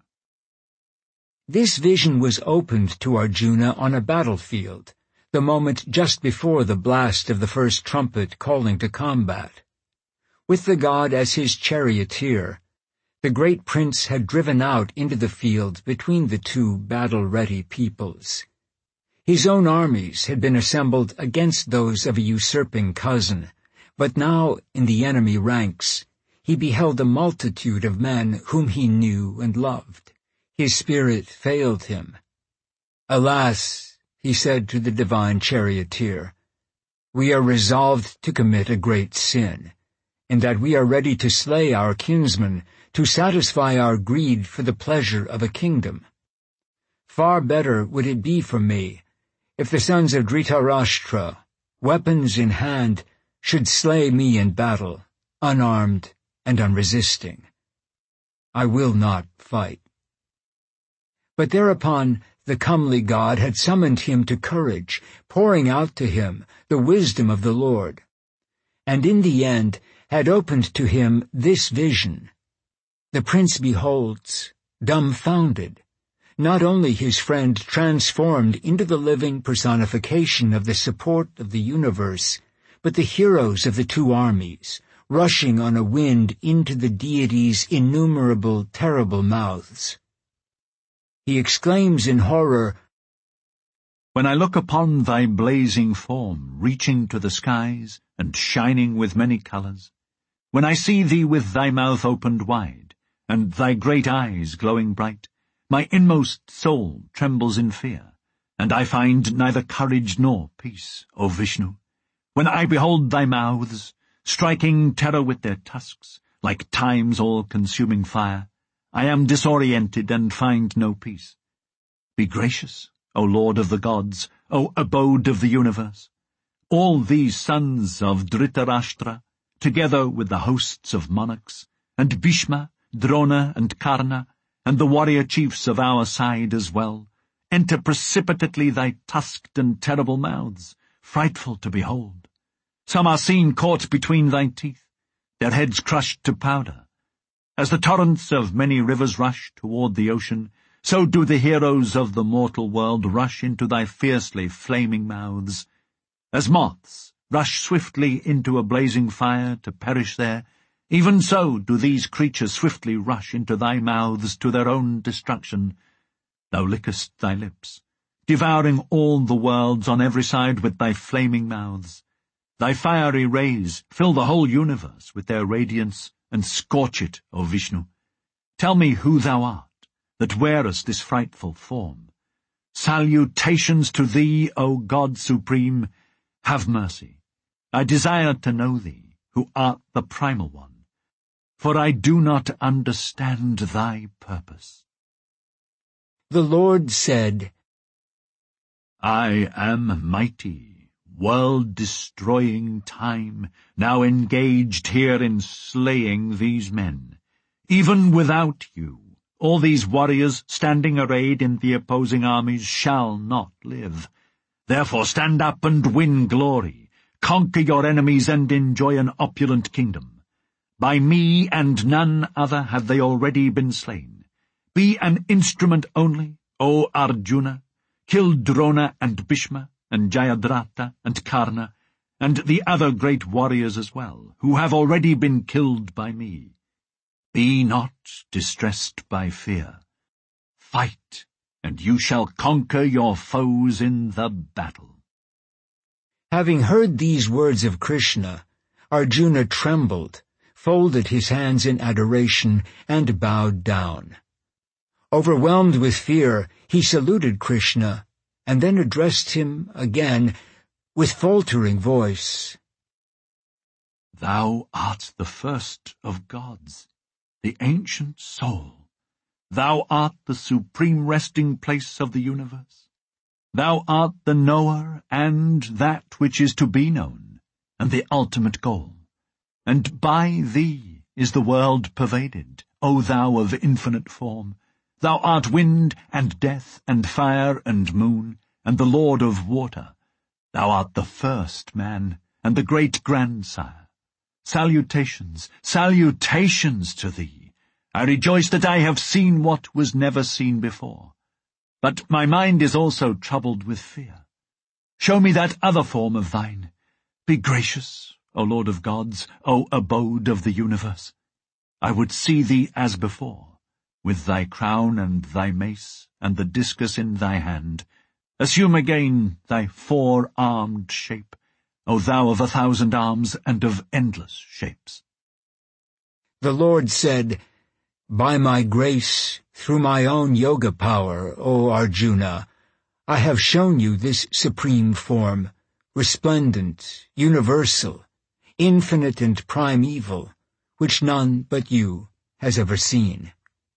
This vision was opened to Arjuna on a battlefield, the moment just before the blast of the first trumpet calling to combat. With the god as his charioteer, the great prince had driven out into the field between the two battle-ready peoples. His own armies had been assembled against those of a usurping cousin, but now, in the enemy ranks, he beheld a multitude of men whom he knew and loved. His spirit failed him. Alas, he said to the divine charioteer, we are resolved to commit a great sin, in that we are ready to slay our kinsman, to satisfy our greed for the pleasure of a kingdom. Far better would it be for me if the sons of Dhritarashtra, weapons in hand, should slay me in battle, unarmed and unresisting. I will not fight. But thereupon the comely god had summoned him to courage, pouring out to him the wisdom of the Lord, and in the end had opened to him this vision. The prince beholds, dumbfounded, not only his friend transformed into the living personification of the support of the universe, but the heroes of the two armies, rushing on a wind into the deity's innumerable terrible mouths. He exclaims in horror, When I look upon thy blazing form, reaching to the skies, and shining with many colors, when I see thee with thy mouth opened wide, and thy great eyes glowing bright, my inmost soul trembles in fear, and I find neither courage nor peace, O Vishnu. When I behold thy mouths, striking terror with their tusks, like time's all-consuming fire, I am disoriented and find no peace. Be gracious, O Lord of the gods, O abode of the universe. All these sons of Dhritarashtra, together with the hosts of monarchs, and Bhishma, Drona, and Karna, and the warrior chiefs of our side as well, enter precipitately thy tusked and terrible mouths, frightful to behold. Some are seen caught between thy teeth, their heads crushed to powder. As the torrents of many rivers rush toward the ocean, so do the heroes of the mortal world rush into thy fiercely flaming mouths. As moths rush swiftly into a blazing fire to perish there, even so do these creatures swiftly rush into thy mouths to their own destruction. Thou lickest thy lips, devouring all the worlds on every side with thy flaming mouths. Thy fiery rays fill the whole universe with their radiance and scorch it, O Vishnu. Tell me who thou art, that wearest this frightful form. Salutations to thee, O God supreme. Have mercy. I desire to know thee, who art the primal one, for I do not understand thy purpose. The Lord said, I am mighty, world-destroying time, now engaged here in slaying these men. Even without you, all these warriors standing arrayed in the opposing armies shall not live. Therefore stand up and win glory, conquer your enemies and enjoy an opulent kingdom. By me and none other have they already been slain. Be an instrument only, O Arjuna. Kill Drona and Bhishma, and Jayadratha and Karna, and the other great warriors as well, who have already been killed by me. Be not distressed by fear. Fight, and you shall conquer your foes in the battle. Having heard these words of Krishna, Arjuna trembled, folded his hands in adoration, and bowed down. Overwhelmed with fear, he saluted Krishna, and then addressed him again with faltering voice. Thou art the first of gods, the ancient soul. Thou art the supreme resting place of the universe. Thou art the knower and that which is to be known, and the ultimate goal. And by thee is the world pervaded, O thou of infinite form. Thou art wind and death and fire and moon, and the Lord of water. Thou art the first man, and the great grandsire. Salutations, salutations to thee. I rejoice that I have seen what was never seen before. But my mind is also troubled with fear. Show me that other form of thine. Be gracious, O Lord of gods, O abode of the universe. I would see thee as before, with thy crown and thy mace and the discus in thy hand. Assume again thy four-armed shape, O thou of a thousand arms and of endless shapes. The Lord said, By my grace, through my own yoga power, O Arjuna, I have shown you this supreme form, resplendent, universal, infinite and primeval, which none but you has ever seen.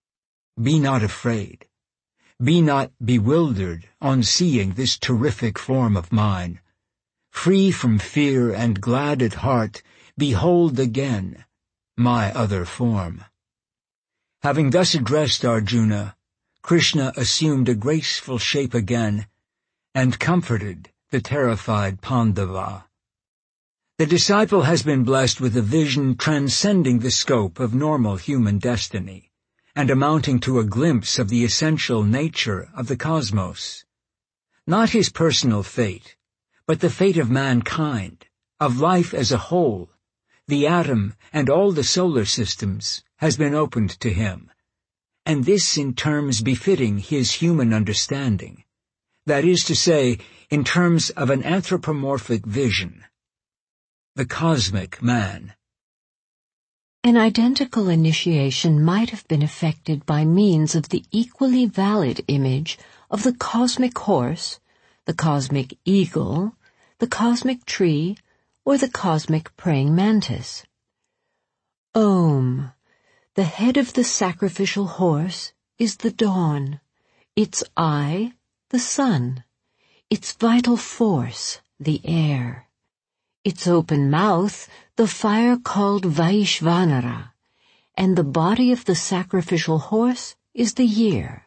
Be not afraid. Be not bewildered on seeing this terrific form of mine. Free from fear and glad at heart, behold again my other form. Having thus addressed Arjuna, Krishna assumed a graceful shape again and comforted the terrified Pandava. The disciple has been blessed with a vision transcending the scope of normal human destiny, and amounting to a glimpse of the essential nature of the cosmos. Not his personal fate, but the fate of mankind, of life as a whole, the atom and all the solar systems, has been opened to him, and this in terms befitting his human understanding, that is to say, in terms of an anthropomorphic vision. The cosmic man. An identical initiation might have been effected by means of the equally valid image of the cosmic horse, the cosmic eagle, the cosmic tree, or the cosmic praying mantis. Om, the head of the sacrificial horse, is the dawn, its eye, the sun, its vital force, the air, its open mouth, the fire called Vaishvanara, and the body of the sacrificial horse is the year.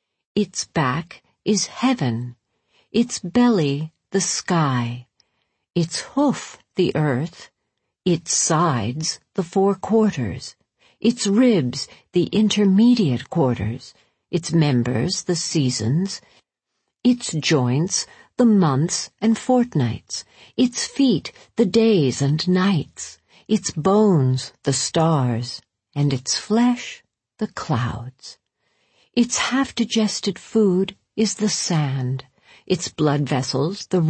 Its back is heaven, its belly the sky, its hoof the earth, its sides the four quarters, its ribs the intermediate quarters, its members the seasons, its joints the months and fortnights, its feet the days and nights, its bones the stars, and its flesh the clouds. Its half-digested food is the sand, its blood vessels the